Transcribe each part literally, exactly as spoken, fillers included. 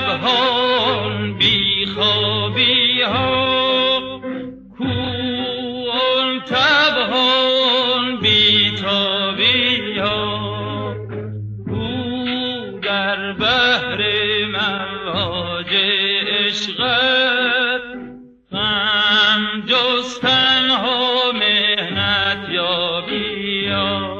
شبها بی خوابی ها، کو آن تبها بی تابی ها، کو در بحر مواج عشقت غم جستن ها مهنت یابی ها.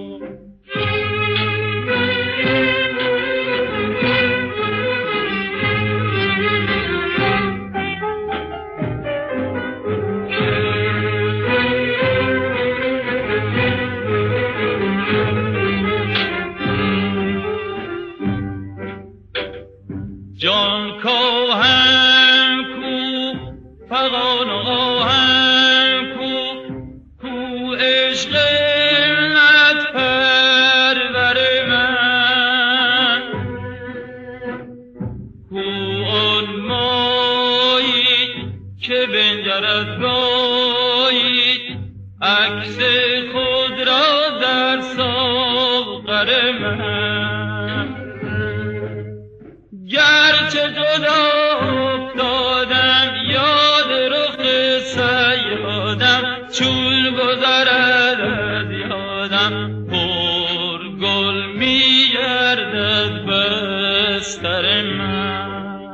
جان کاهن کو فغان آهن کو، کو عشق علت پرور من، کو آن مایی که بنجرد گایی عکس خود را در ساغر من. گرچه جدا افتادم یاد رخ سیادم، چون گذرد از یادم پر گل می گردد بستر من.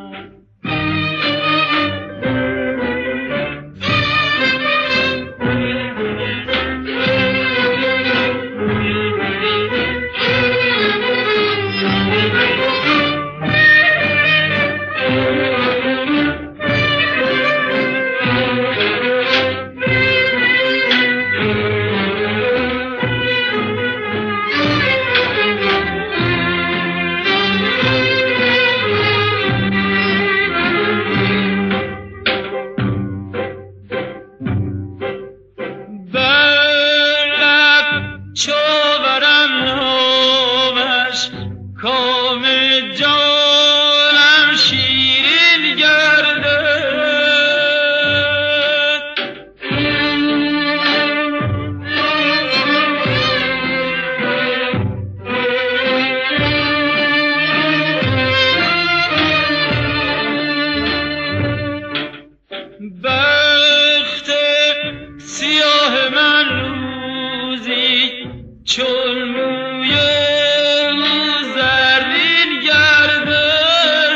بخت سیاه من روزی چون موی او زرین گردد،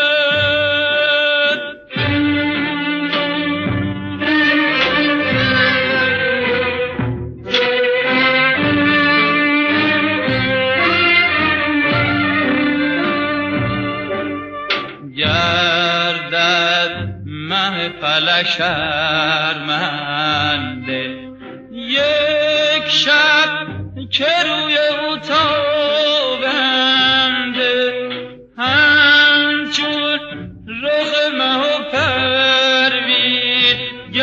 گردد مه فلک شرمنده یک شب که روی او تابنده، همچون رخ مه و پروین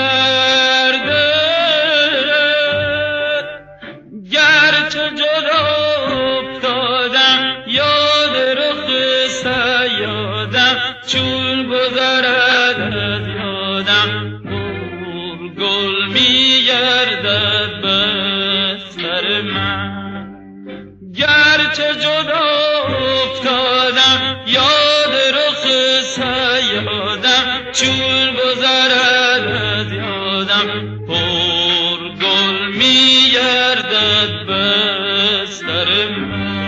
گردد. گرچه جدا افتادم یاد رخ سیادم، چون گذرد از یادم پر گل می گردد بستر من. گرچه جدا افتادم یاد رخ سیادم، چون گذرد از یادم پر گل می گردد بستر من.